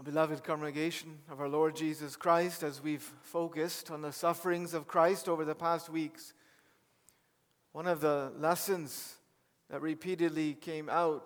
Beloved congregation of our Lord Jesus Christ, as we've focused on the sufferings of Christ over the past weeks, one of the lessons that repeatedly came out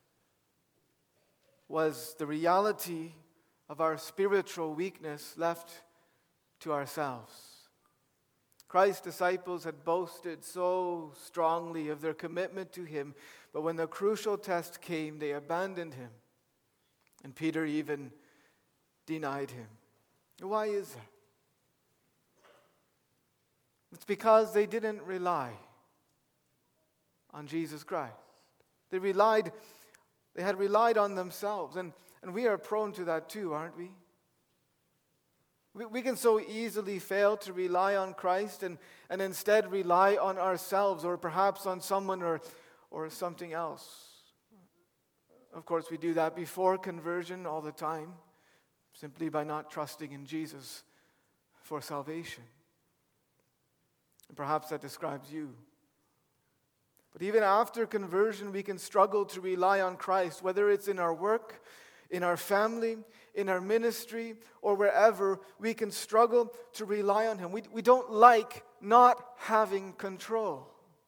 was the reality of our spiritual weakness left to ourselves. Christ's disciples had boasted so strongly of their commitment to Him, but when the crucial test came, they abandoned Him. And Peter even denied Him. Why is that? It's because they didn't rely on Jesus Christ. They had relied on themselves. And we are prone to that too, aren't we? We can so easily fail to rely on Christ and instead rely on ourselves, or perhaps on someone or something else. Of course, we do that before conversion all the time, simply by not trusting in Jesus for salvation. And perhaps that describes you. But even after conversion, we can struggle to rely on Christ, whether it's in our work, in our family, in our ministry, or wherever. We can struggle to rely on Him. We don't like not having control.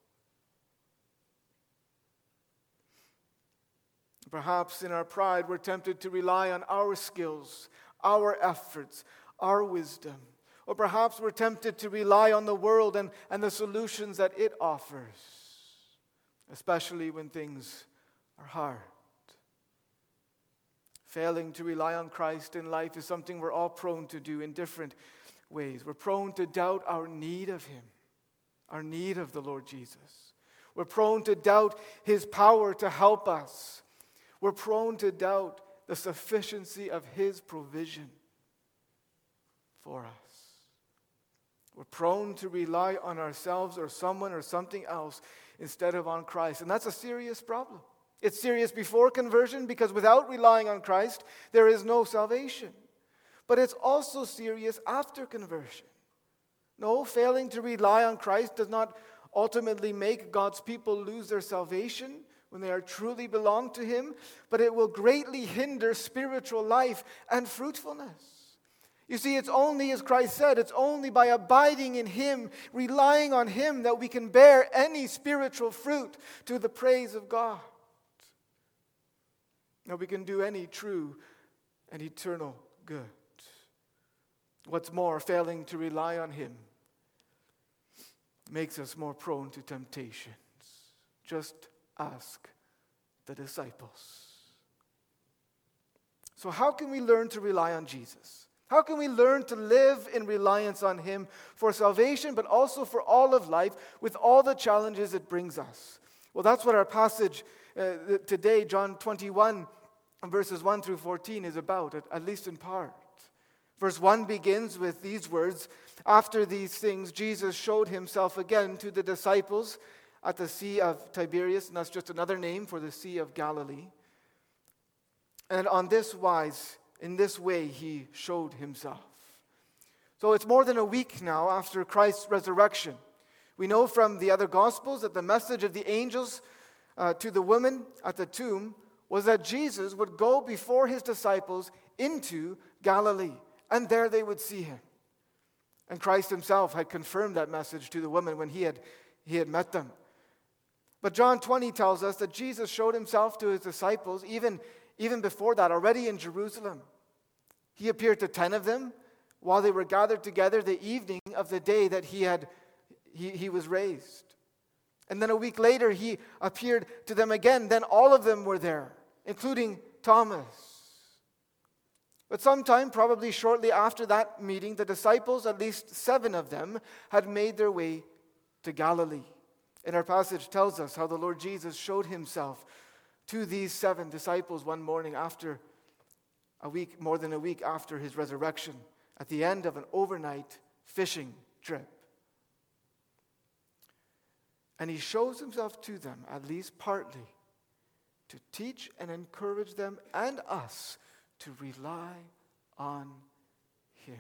Perhaps in our pride, we're tempted to rely on our skills, our efforts, our wisdom. Or perhaps we're tempted to rely on the world and the solutions that it offers, especially when things are hard. Failing to rely on Christ in life is something we're all prone to do in different ways. We're prone to doubt our need of Him, our need of the Lord Jesus. We're prone to doubt His power to help us. We're prone to doubt the sufficiency of His provision for us. We're prone to rely on ourselves or someone or something else instead of on Christ. And that's a serious problem. It's serious before conversion, because without relying on Christ, there is no salvation. But it's also serious after conversion. No, failing to rely on Christ does not ultimately make God's people lose their salvation when they are truly belong to Him, but it will greatly hinder spiritual life and fruitfulness. You see, it's only, as Christ said, it's only by abiding in Him, relying on Him, that we can bear any spiritual fruit to the praise of God. That we can do any true and eternal good. What's more, failing to rely on Him makes us more prone to temptations. Just ask the disciples. So how can we learn to rely on Jesus? How can we learn to live in reliance on Him for salvation, but also for all of life with all the challenges it brings us? Well, that's what our passage today, John 21, verses 1 through 14, is about, at least in part. Verse 1 begins with these words: "After these things, Jesus showed Himself again to the disciples at the Sea of Tiberias," and that's just another name for the Sea of Galilee. "And on this wise, in this way, He showed Himself." So it's more than a week now after Christ's resurrection. We know from the other Gospels that the message of the angels to the woman at the tomb was that Jesus would go before His disciples into Galilee, and there they would see Him. And Christ Himself had confirmed that message to the woman when He had met them. But John 20 tells us that Jesus showed Himself to His disciples even before that, already in Jerusalem. He appeared to 10 of them while they were gathered together the evening of the day that he was raised. And then a week later, He appeared to them again. Then all of them were there, including Thomas. But sometime, probably shortly after that meeting, the disciples, at least 7 of them, had made their way to Galilee. And our passage tells us how the Lord Jesus showed Himself to these 7 disciples one morning after more than a week after His resurrection, at the end of an overnight fishing trip. And He shows Himself to them, at least partly, to teach and encourage them and us to rely on Him.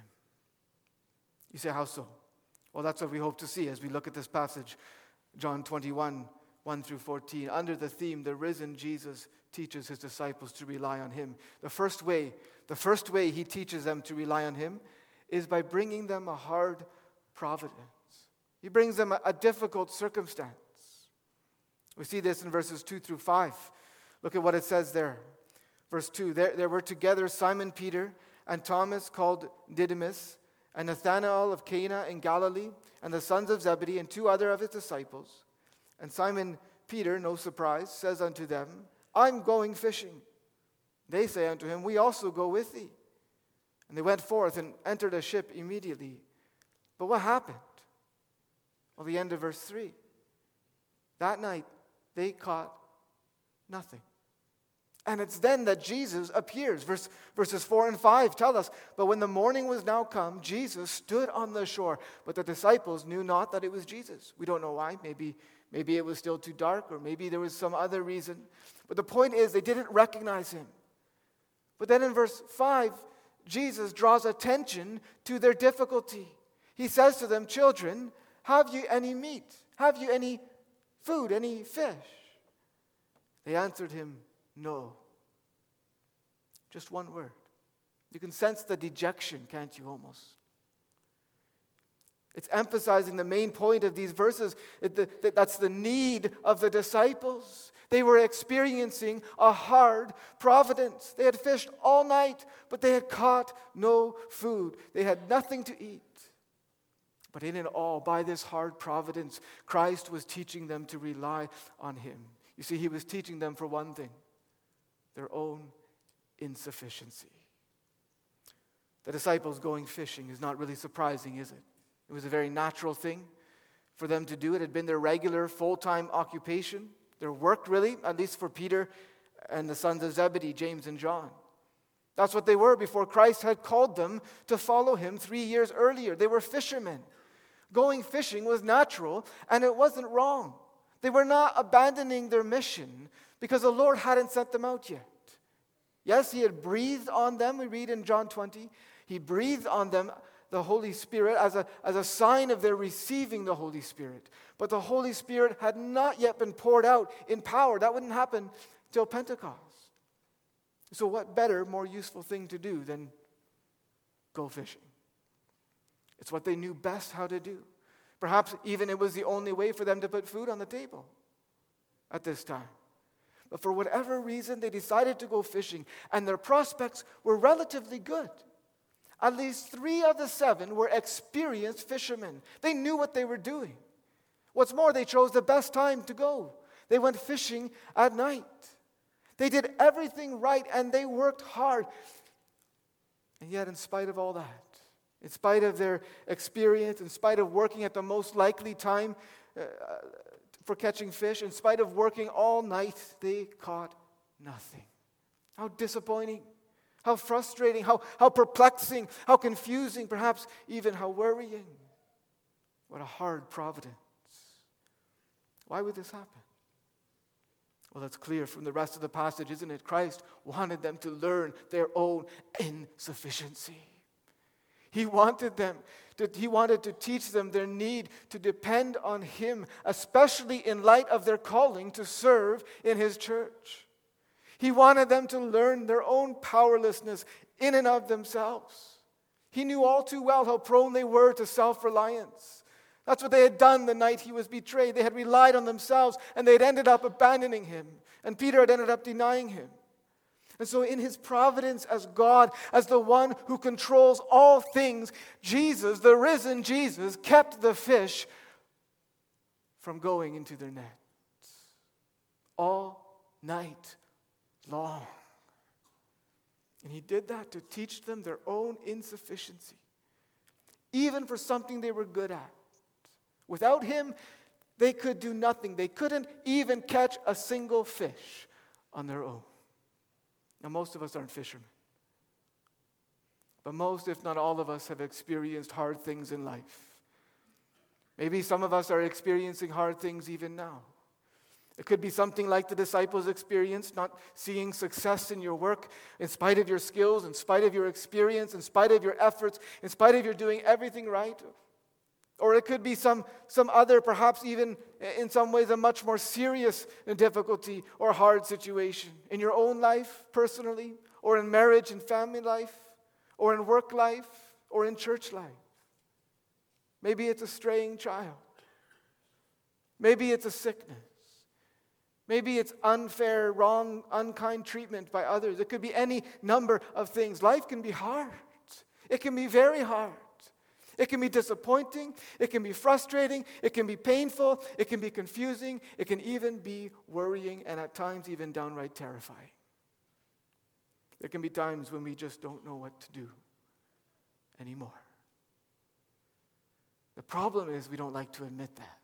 You say, how so? Well, that's what we hope to see as we look at this passage, John 21, 1 through 14, under the theme, the risen Jesus teaches his disciples to rely on him. The first way he teaches them to rely on him is by bringing them a hard providence. He brings them a difficult circumstance. We see this in verses 2 through 5. Look at what it says there. Verse 2, there were together Simon Peter and Thomas called Didymus, and Nathanael of Cana in Galilee, and the sons of Zebedee, and 2 other of his disciples. And Simon Peter, no surprise, says unto them, I'm going fishing. They say unto him, we also go with thee. And they went forth and entered a ship immediately. But what happened? Well, the end of verse 3. That night, they caught nothing. And it's then that Jesus appears. Verses 4 and 5 tell us, but when the morning was now come, Jesus stood on the shore, but the disciples knew not that it was Jesus. We don't know why. Maybe it was still too dark, or maybe there was some other reason. But the point is, they didn't recognize him. But then in verse 5, Jesus draws attention to their difficulty. He says to them, children, have you any meat? Have you any food, any fish? They answered him, no. Just one word. You can sense the dejection, can't you, almost? It's emphasizing the main point of these verses. That's the need of the disciples. They were experiencing a hard providence. They had fished all night, but they had caught no food. They had nothing to eat. But in it all, by this hard providence, Christ was teaching them to rely on him. You see, he was teaching them for one thing, their own insufficiency. The disciples going fishing is not really surprising, is it? It was a very natural thing for them to do. It had been their regular full-time occupation, their work really, at least for Peter and the sons of Zebedee, James and John. That's what they were before Christ had called them to follow him 3 years earlier. They were fishermen. Going fishing was natural, and it wasn't wrong. They were not abandoning their mission because the Lord hadn't sent them out yet. Yes, he had breathed on them. We read in John 20, he breathed on them the Holy Spirit as a sign of their receiving the Holy Spirit. But the Holy Spirit had not yet been poured out in power. That wouldn't happen till Pentecost. So what better, more useful thing to do than go fishing? It's what they knew best how to do. Perhaps even it was the only way for them to put food on the table at this time. But for whatever reason, they decided to go fishing, and their prospects were relatively good. At least 3 of the 7 were experienced fishermen. They knew what they were doing. What's more, they chose the best time to go. They went fishing at night. They did everything right, and they worked hard. And yet, in spite of all that, in spite of their experience, in spite of working at the most likely time for catching fish, in spite of working all night, they caught nothing. How disappointing, how frustrating, how perplexing, how confusing, perhaps even how worrying. What a hard providence. Why would this happen? Well, that's clear from the rest of the passage, isn't it? Christ wanted them to learn their own insufficiency. He wanted to teach them their need to depend on him, especially in light of their calling to serve in his church. He wanted them to learn their own powerlessness in and of themselves. He knew all too well how prone they were to self-reliance. That's what they had done the night he was betrayed. They had relied on themselves, and they had ended up abandoning him. And Peter had ended up denying him. And so in his providence as God, as the one who controls all things, Jesus, the risen Jesus, kept the fish from going into their nets all night long. And he did that to teach them their own insufficiency, even for something they were good at. Without him, they could do nothing. They couldn't even catch a single fish on their own. Now, most of us aren't fishermen. But most, if not all of us, have experienced hard things in life. Maybe some of us are experiencing hard things even now. It could be something like the disciples experienced, not seeing success in your work, in spite of your skills, in spite of your experience, in spite of your efforts, in spite of your doing everything right. Or it could be some other, perhaps even in some ways, a much more serious difficulty or hard situation in your own life, personally, or in marriage and family life, or in work life, or in church life. Maybe it's a straying child. Maybe it's a sickness. Maybe it's unfair, wrong, unkind treatment by others. It could be any number of things. Life can be hard. It can be very hard. It can be disappointing. It can be frustrating. It can be painful. It can be confusing. It can even be worrying and at times even downright terrifying. There can be times when we just don't know what to do anymore. The problem is we don't like to admit that.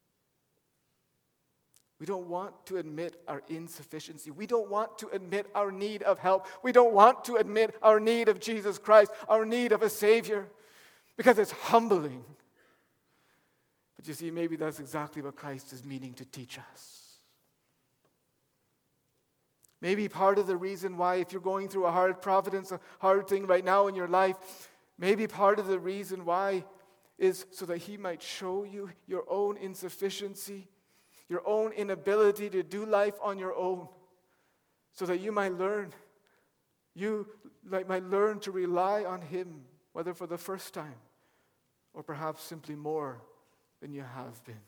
We don't want to admit our insufficiency. We don't want to admit our need of help. We don't want to admit our need of Jesus Christ, our need of a Savior, because it's humbling. But you see, maybe that's exactly what Christ is meaning to teach us. Maybe part of the reason why, if you're going through a hard providence, a hard thing right now in your life, maybe part of the reason why is so that He might show you your own insufficiency, your own inability to do life on your own, so that you might learn to rely on Him, whether for the first time or perhaps simply more than you have been.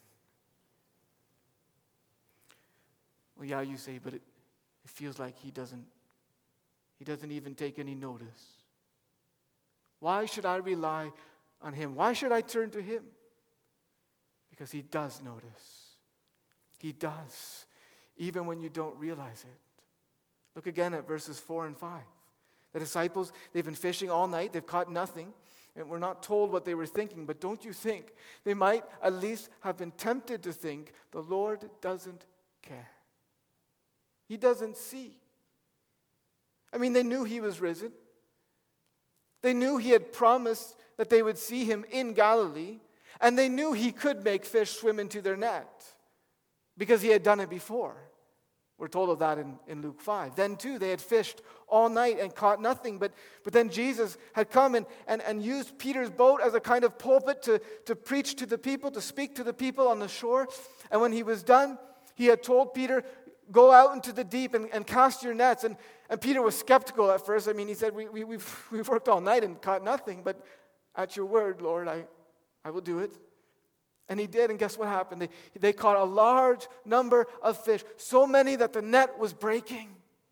Well, yeah, you say, but it feels like He doesn't even take any notice. Why should I rely on Him? Why should I turn to Him? Because He does notice. He does, even when you don't realize it. Look again at verses 4 and 5. The disciples, they've been fishing all night. They've caught nothing. And we're not told what they were thinking, but don't you think they might at least have been tempted to think the Lord doesn't care? He doesn't see. I mean, they knew He was risen. They knew He had promised that they would see Him in Galilee, and they knew He could make fish swim into their net, because He had done it before. We're told of that in Luke 5. Then too, they had fished all night and caught nothing. But then Jesus had come and used Peter's boat as a kind of pulpit to preach to the people, to speak to the people on the shore. And when He was done, He had told Peter, go out into the deep and cast your nets. And Peter was skeptical at first. I mean, he said, we've worked all night and caught nothing. But at your word, Lord, I will do it. And he did, and guess what happened? They caught a large number of fish, so many that the net was breaking.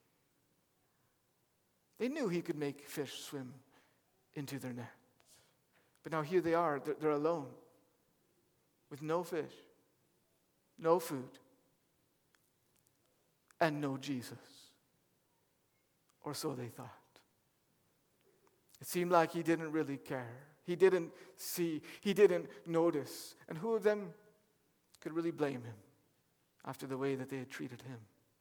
They knew He could make fish swim into their nets. But now here they are, they're alone, with no fish, no food, and no Jesus. Or so they thought. It seemed like He didn't really care. He didn't see. He didn't notice. And who of them could really blame Him after the way that they had treated Him?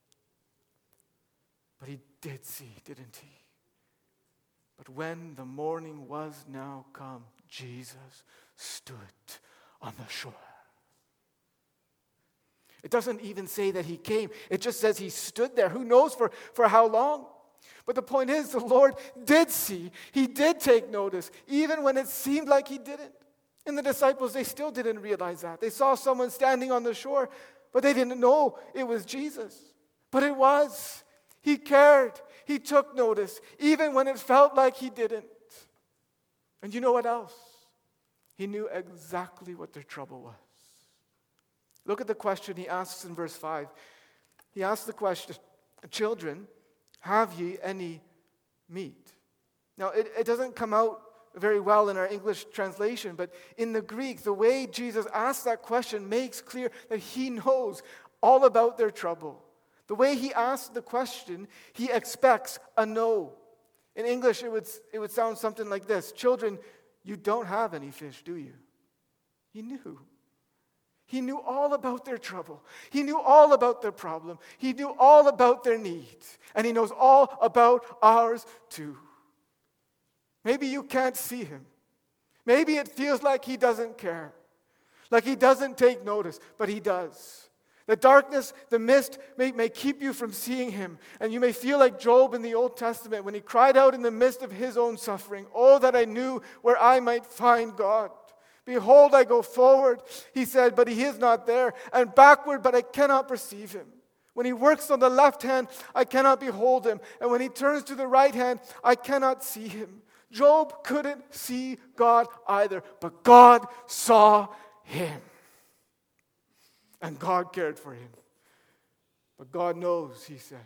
But He did see, didn't He? But when the morning was now come, Jesus stood on the shore. It doesn't even say that He came. It just says He stood there. Who knows for how long? But the point is, the Lord did see. He did take notice, even when it seemed like He didn't. And the disciples, they still didn't realize that. They saw someone standing on the shore, but they didn't know it was Jesus. But it was. He cared. He took notice, even when it felt like He didn't. And you know what else? He knew exactly what their trouble was. Look at the question He asks in verse 5. He asks the question, children, have ye any meat? Now, it doesn't come out very well in our English translation, but in the Greek, the way Jesus asks that question makes clear that He knows all about their trouble. The way He asks the question, He expects a no. In English, it would sound something like this. Children, you don't have any fish, do you? He knew. He knew all about their trouble. He knew all about their problem. He knew all about their needs. And He knows all about ours too. Maybe you can't see Him. Maybe it feels like He doesn't care. Like He doesn't take notice, but He does. The darkness, the mist may keep you from seeing Him. And you may feel like Job in the Old Testament when he cried out in the midst of his own suffering, "Oh, that I knew where I might find God." Behold, I go forward, he said, but he is not there, and backward, but I cannot perceive him. When he works on the left hand, I cannot behold him, and when he turns to the right hand, I cannot see him. Job couldn't see God either, but God saw him. And God cared for him. But God knows, he said.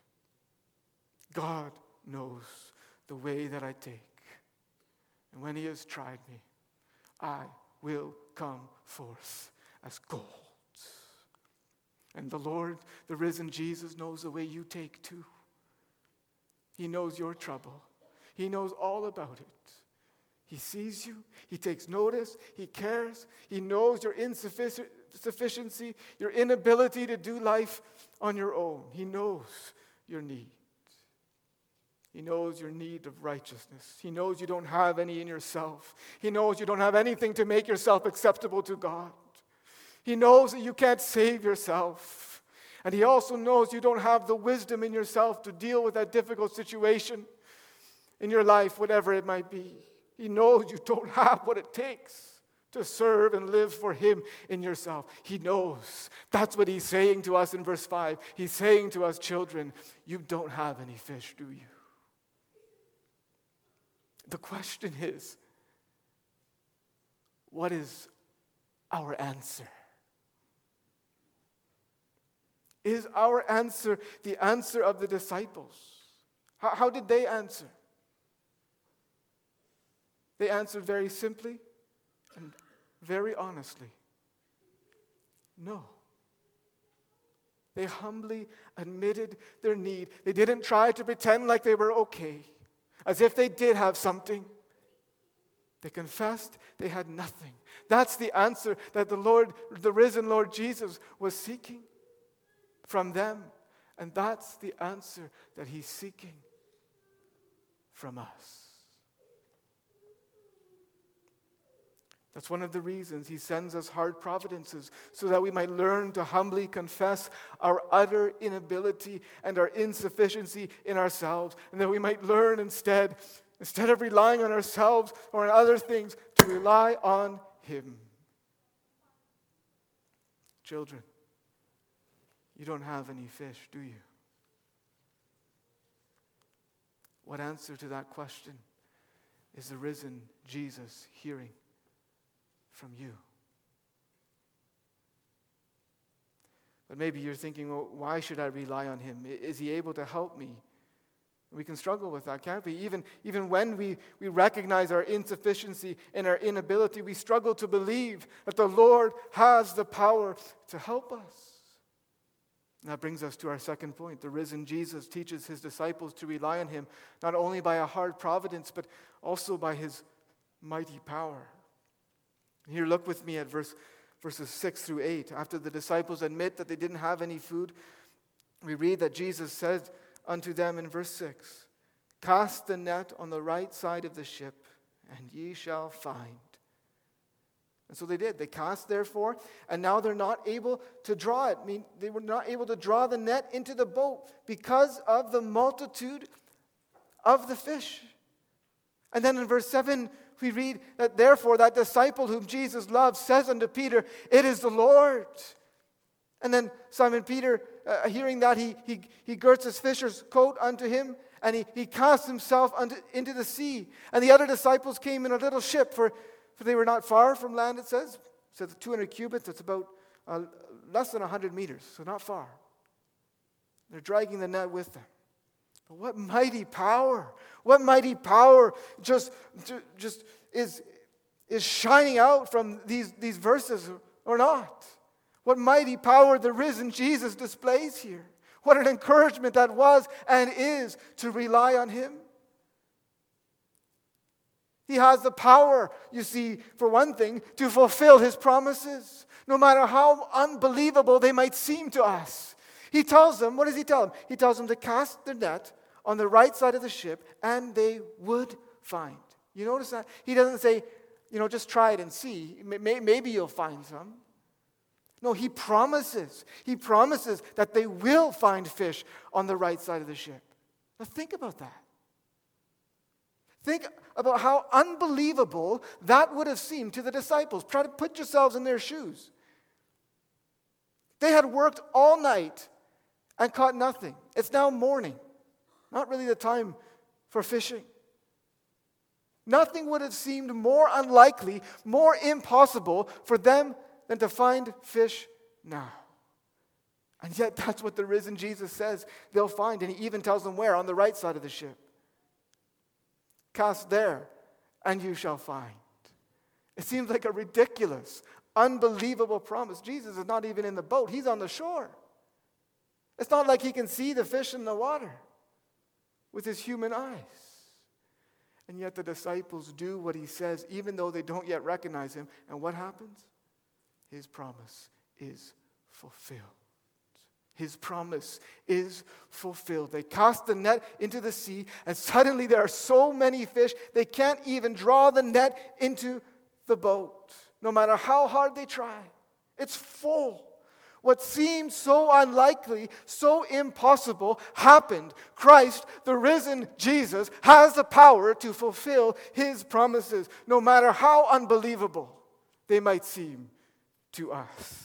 God knows the way that I take. And when he has tried me, I will come forth as gold. And the Lord, the risen Jesus, knows the way you take too. He knows your trouble. He knows all about it. He sees you. He takes notice. He cares. He knows your insufficiency, your inability to do life on your own. He knows your need. He knows your need of righteousness. He knows you don't have any in yourself. He knows you don't have anything to make yourself acceptable to God. He knows that you can't save yourself. And he also knows you don't have the wisdom in yourself to deal with that difficult situation in your life, whatever it might be. He knows you don't have what it takes to serve and live for him in yourself. He knows. That's what he's saying to us in verse 5. He's saying to us, children, you don't have any fish, do you? The question is, what is our answer? Is our answer the answer of the disciples? How did they answer? They answered very simply and very honestly. No. They humbly admitted their need. They didn't try to pretend like they were okay, as if they did have something. They confessed they had nothing. That's the answer that the risen Lord Jesus was seeking from them. And that's the answer that he's seeking from us. That's one of the reasons he sends us hard providences, so that we might learn to humbly confess our utter inability and our insufficiency in ourselves, and that we might learn instead of relying on ourselves or on other things, to rely on him. Children, you don't have any fish, do you? What answer to that question is the risen Jesus hearing from you? But maybe you're thinking, well, why should I rely on him? Is he able to help me? We can struggle with that, can't we? Even when we recognize our insufficiency and our inability, we struggle to believe that the Lord has the power to help us. And that brings us to our second point. The risen Jesus teaches his disciples to rely on him, not only by a hard providence, but also by his mighty power. Here, look with me at verses 6 through 8. After the disciples admit that they didn't have any food, we read that Jesus said unto them in verse 6, "Cast the net on the right side of the ship, and ye shall find." And so they did. They cast, therefore, and now they're not able to draw it. I mean, they were not able to draw the net into the boat because of the multitude of the fish. And then in verse 7, we read that therefore that disciple whom Jesus loved says unto Peter, "It is the Lord." And then Simon Peter, hearing that, he girts his fisher's coat unto him, and he casts himself into the sea. And the other disciples came in a little ship, for they were not far from land, it says. It says 200 cubits, it's about less than 100 meters, so not far. They're dragging the net with them. But what mighty power! What mighty power just is shining out from these verses, or not? What mighty power the risen Jesus displays here. What an encouragement that was and is to rely on him. He has the power, you see, for one thing, to fulfill his promises, no matter how unbelievable they might seem to us. He tells them, what does he tell them? He tells them to cast their net on the right side of the ship, and they would find. You notice that? He doesn't say, just try it and see. Maybe you'll find some. No, he promises. He promises that they will find fish on the right side of the ship. Now think about that. Think about how unbelievable that would have seemed to the disciples. Try to put yourselves in their shoes. They had worked all night and caught nothing. It's now morning. Not really the time for fishing. Nothing would have seemed more unlikely, more impossible for them than to find fish now. And yet that's what the risen Jesus says they'll find. And he even tells them where, on the right side of the ship. Cast there, and you shall find. It seems like a ridiculous, unbelievable promise. Jesus is not even in the boat. He's on the shore. It's not like he can see the fish in the water with his human eyes. And yet the disciples do what he says, even though they don't yet recognize him. And what happens? His promise is fulfilled. His promise is fulfilled. They cast the net into the sea, and suddenly there are so many fish, they can't even draw the net into the boat, no matter how hard they try. It's full. What seemed so unlikely, so impossible, happened. Christ, the risen Jesus, has the power to fulfill his promises, no matter how unbelievable they might seem to us.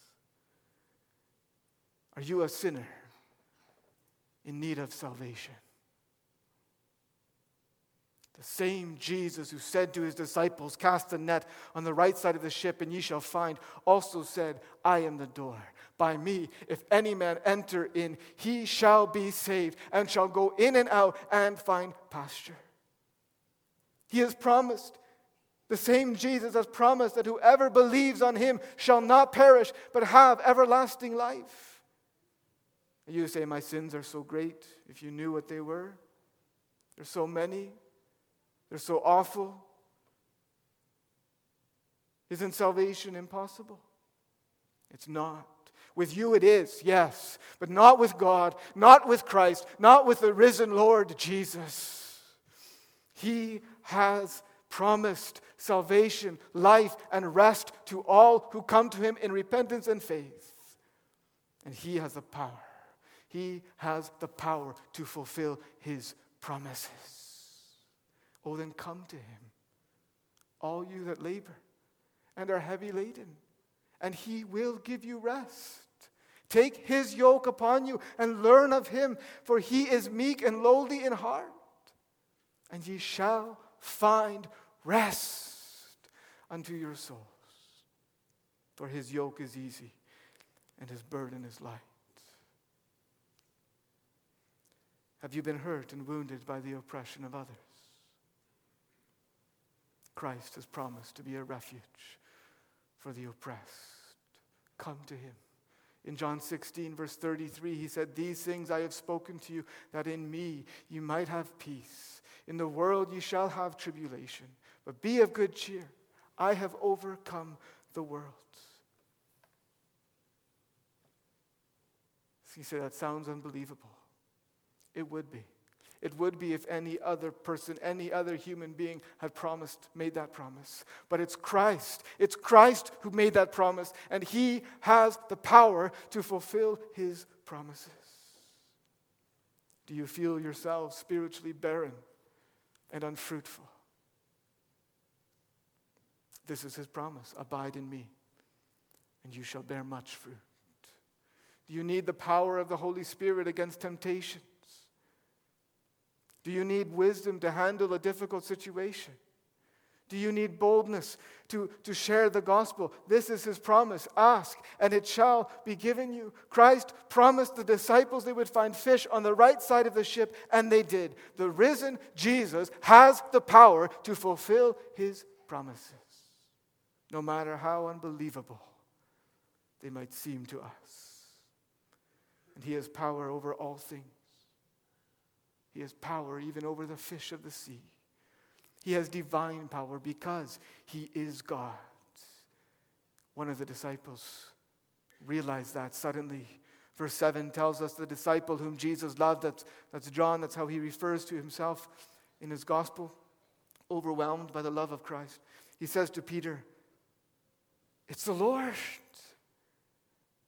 Are you a sinner in need of salvation? The same Jesus who said to his disciples, cast the net on the right side of the ship and ye shall find, also said, I am the door. By me, if any man enter in, he shall be saved and shall go in and out and find pasture. He has promised, the same Jesus has promised that whoever believes on him shall not perish but have everlasting life. And you say, my sins are so great. If you knew what they were, there's so many. They're so awful. Isn't salvation impossible? It's not. With you it is, yes, but not with God, not with Christ, not with the risen Lord Jesus. He has promised salvation, life, and rest to all who come to him in repentance and faith. And he has the power. He has the power to fulfill his promises. Oh, then come to him, all you that labor and are heavy laden, and he will give you rest. Take his yoke upon you and learn of him, for he is meek and lowly in heart, and ye shall find rest unto your souls. For his yoke is easy and his burden is light. Have you been hurt and wounded by the oppression of others? Christ has promised to be a refuge for the oppressed. Come to him. In John 16, verse 33, he said, these things I have spoken to you, that in me you might have peace. In the world you shall have tribulation, but be of good cheer. I have overcome the world. So you say, that sounds unbelievable. It would be. It would be if any other person, any other human being had made that promise. But it's Christ. It's Christ who made that promise, and he has the power to fulfill his promises. Do you feel yourself spiritually barren and unfruitful? This is his promise. Abide in me, and you shall bear much fruit. Do you need the power of the Holy Spirit against temptation? Do you need wisdom to handle a difficult situation? Do you need boldness to share the gospel? This is his promise. Ask, and it shall be given you. Christ promised the disciples they would find fish on the right side of the ship, and they did. The risen Jesus has the power to fulfill his promises, no matter how unbelievable they might seem to us. And he has power over all things. He has power even over the fish of the sea. He has divine power because he is God. One of the disciples realized that suddenly. Verse 7 tells us the disciple whom Jesus loved, that's John, that's how he refers to himself in his gospel, overwhelmed by the love of Christ. He says to Peter, it's the Lord.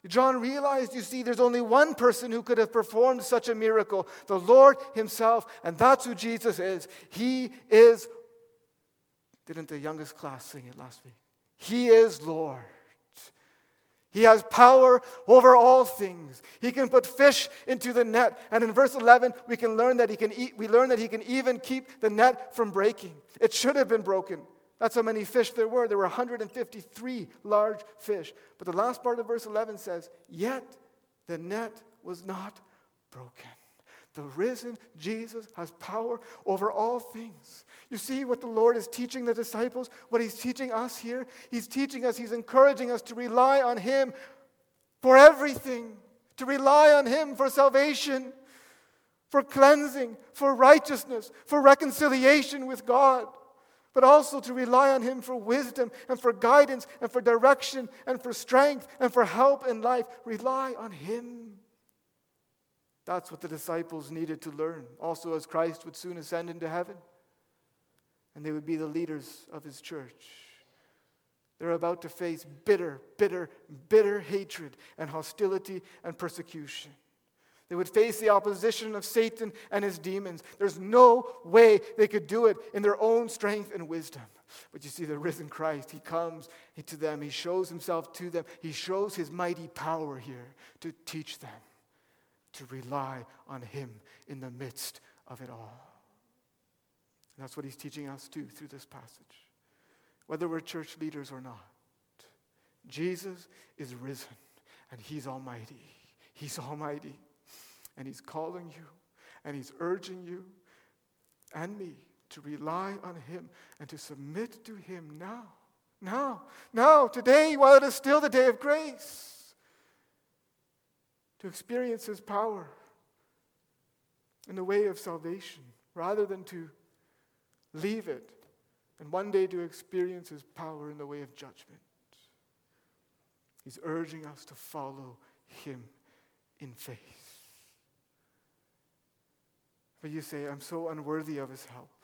John realized, you see, there's only one person who could have performed such a miracle, the Lord himself, and that's who Jesus is. He is, didn't the youngest class sing it last week? He is Lord. He has power over all things. He can put fish into the net. And in verse 11, we learn that he can even keep the net from breaking. It should have been broken. That's how many fish there were. There were 153 large fish. But the last part of verse 11 says, yet the net was not broken. The risen Jesus has power over all things. You see what the Lord is teaching the disciples, what he's teaching us here? He's teaching us, he's encouraging us to rely on him for everything, to rely on him for salvation, for cleansing, for righteousness, for reconciliation with God, but also to rely on him for wisdom and for guidance and for direction and for strength and for help in life. Rely on him. That's what the disciples needed to learn. Also, as Christ would soon ascend into heaven, and they would be the leaders of his church. They're about to face bitter hatred and hostility and persecution. They would face the opposition of Satan and his demons. There's no way they could do it in their own strength and wisdom. But you see, the risen Christ, he comes to them. He shows himself to them. He shows his mighty power here to teach them to rely on him in the midst of it all. And that's what he's teaching us too through this passage. Whether we're church leaders or not, Jesus is risen and he's almighty. He's almighty. And he's calling you and he's urging you and me to rely on him and to submit to him now, today, while it is still the day of grace. To experience his power in the way of salvation, rather than to leave it and one day to experience his power in the way of judgment. He's urging us to follow him in faith. But you say, I'm so unworthy of his help.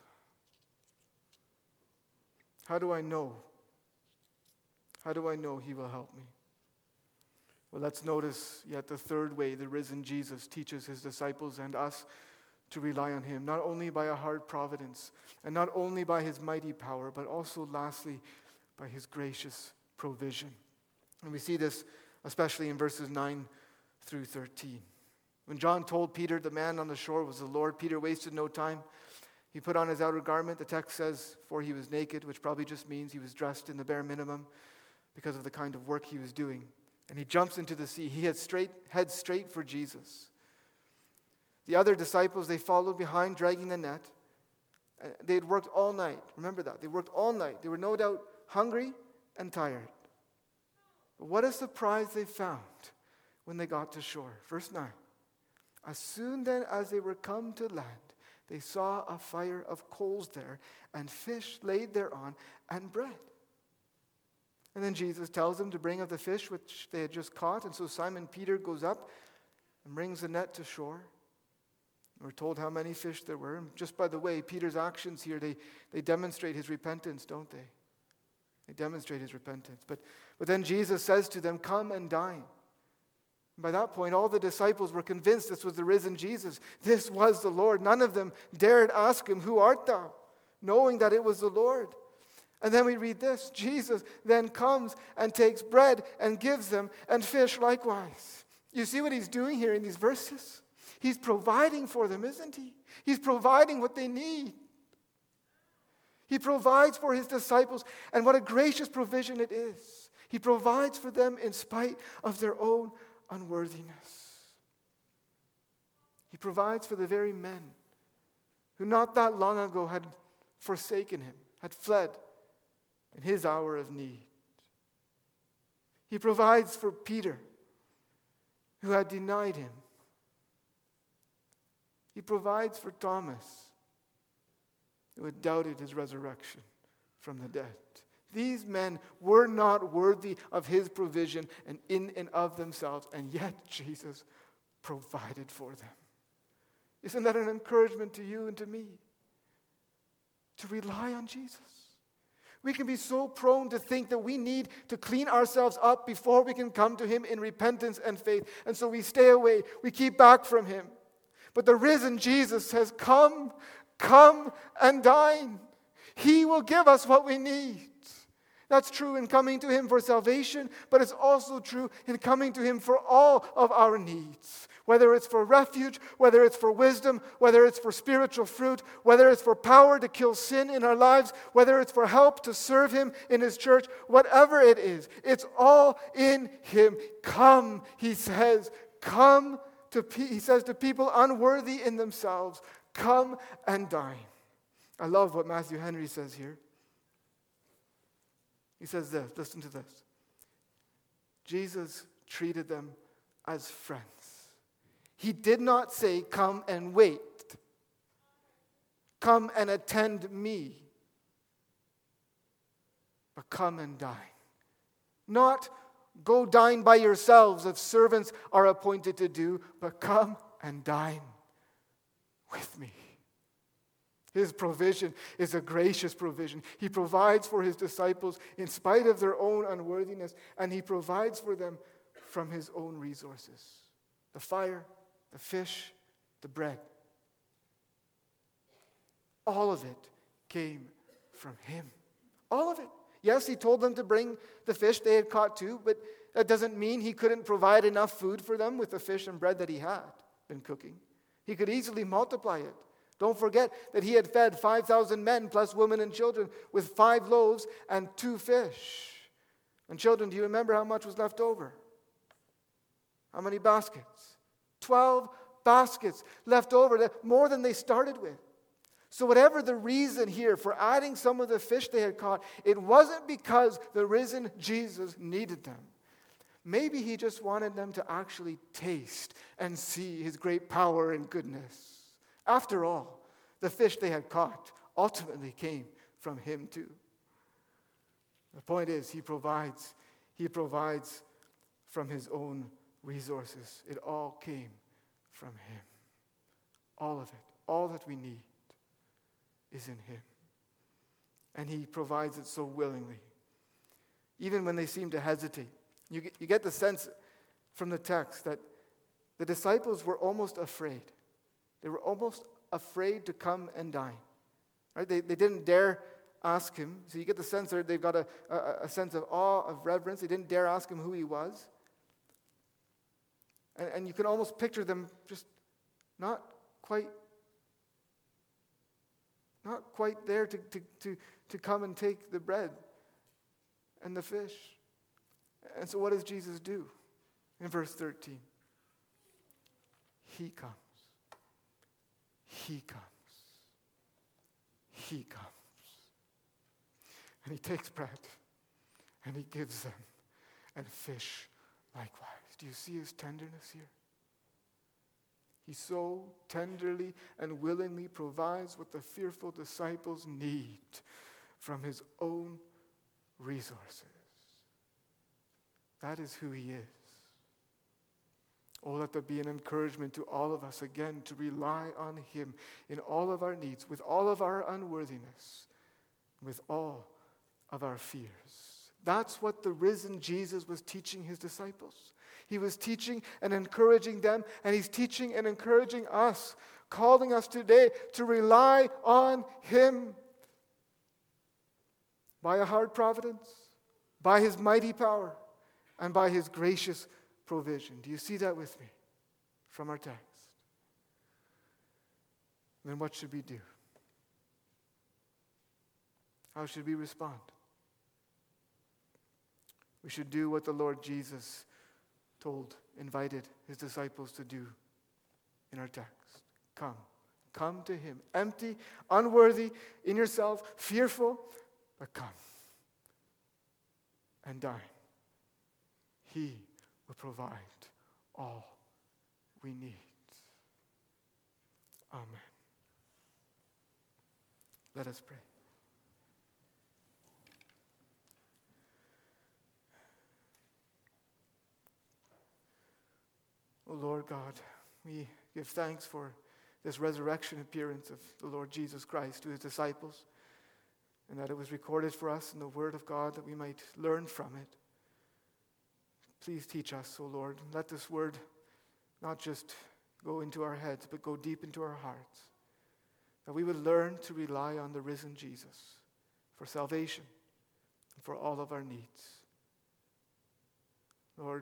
How do I know? How do I know he will help me? Well, let's notice yet the third way the risen Jesus teaches his disciples and us to rely on him, not only by a hard providence and not only by his mighty power, but also lastly by his gracious provision. And we see this especially in verses 9 through 13. When John told Peter the man on the shore was the Lord, Peter wasted no time. He put on his outer garment. The text says, for he was naked, which probably just means he was dressed in the bare minimum because of the kind of work he was doing. And he jumps into the sea. He heads straight for Jesus. The other disciples, they followed behind, dragging the net. They had worked all night. Remember that. They worked all night. They were no doubt hungry and tired. But what a surprise they found when they got to shore. Verse 9. As soon then as they were come to land, they saw a fire of coals there, and fish laid thereon, and bread. And then Jesus tells them to bring of the fish which they had just caught. And so Simon Peter goes up and brings the net to shore. We're told how many fish there were. And just by the way, Peter's actions here, they demonstrate his repentance, don't they? They demonstrate his repentance. But then Jesus says to them, come and dine. And by that point, all the disciples were convinced this was the risen Jesus. This was the Lord. None of them dared ask him, who art thou? Knowing that it was the Lord. And then we read this, Jesus then comes and takes bread and gives them, and fish likewise. You see what he's doing here in these verses? He's providing for them, isn't he? He's providing what they need. He provides for his disciples, and what a gracious provision it is. He provides for them in spite of their own unworthiness. He provides for the very men who not that long ago had forsaken him, had fled in his hour of need. He provides for Peter, who had denied him. He provides for Thomas, who had doubted his resurrection from the dead. These men were not worthy of his provision and in and of themselves, and yet Jesus provided for them. Isn't that an encouragement to you and to me? To rely on Jesus. We can be so prone to think that we need to clean ourselves up before we can come to him in repentance and faith. And so we stay away. We keep back from him. But the risen Jesus says, come, come and dine. He will give us what we need. That's true in coming to him for salvation, but it's also true in coming to him for all of our needs. Whether it's for refuge, whether it's for wisdom, whether it's for spiritual fruit, whether it's for power to kill sin in our lives, whether it's for help to serve him in his church, whatever it is, it's all in him. Come, he says, he says to people unworthy in themselves, come and dine. I love what Matthew Henry says here. He says this, listen to this. Jesus treated them as friends. He did not say, come and wait. Come and attend me. But come and dine. Not go dine by yourselves as servants are appointed to do, but come and dine with me. His provision is a gracious provision. He provides for his disciples in spite of their own unworthiness, and he provides for them from his own resources. The fire, the fish, the bread. All of it came from him. All of it. Yes, he told them to bring the fish they had caught too, but that doesn't mean he couldn't provide enough food for them with the fish and bread that he had been cooking. He could easily multiply it. Don't forget that he had fed 5,000 men plus women and children with 5 loaves and 2 fish. And children, do you remember how much was left over? How many baskets? 12 baskets left over, more than they started with. So whatever the reason here for adding some of the fish they had caught, it wasn't because the risen Jesus needed them. Maybe he just wanted them to actually taste and see his great power and goodness. After all, the fish they had caught ultimately came from him too. The point is, he provides from his own resources. It all came from him. All of it, all that we need is in him. And he provides it so willingly. Even when they seem to hesitate. You get the sense from the text that the disciples were almost afraid. They were almost afraid to come and dine. Right? They didn't dare ask him. So you get the sense that they've got a sense of awe, of reverence. They didn't dare ask him who he was. And you can almost picture them just not quite there to come and take the bread and the fish. And so what does Jesus do? In verse 13, he comes. He comes. He comes. And he takes bread and he gives them, and fish likewise. Do you see his tenderness here? He so tenderly and willingly provides what the fearful disciples need from his own resources. That is who he is. Oh, let there be an encouragement to all of us again to rely on him in all of our needs, with all of our unworthiness, with all of our fears. That's what the risen Jesus was teaching his disciples. He was teaching and encouraging them, and he's teaching and encouraging us, calling us today to rely on him by a hard providence, by his mighty power, and by his gracious provision. Do you see that with me from our text? Then what should we do? How should we respond? We should do what the Lord Jesus invited his disciples to do in our text. Come to him. Empty, unworthy in yourself, fearful, but come and dine. He will provide all we need. Amen. Let us pray. O Lord God, we give thanks for this resurrection appearance of the Lord Jesus Christ to his disciples. and that it was recorded for us in the Word of God that we might learn from it. Please teach us, O Lord. Let this word not just go into our heads, but go deep into our hearts. That we would learn to rely on the risen Jesus for salvation and for all of our needs. Lord,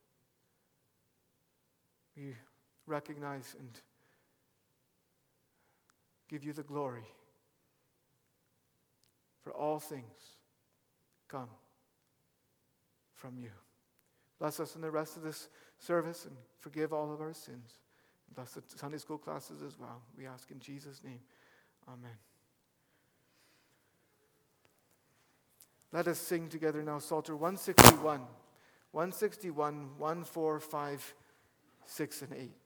we recognize and give you the glory for all things come from you. Bless us in the rest of this service and forgive all of our sins. Bless the Sunday school classes as well. We ask in Jesus' name. Amen. Let us sing together now Psalter 161. 161, 1, 4, 5, 6, and 8.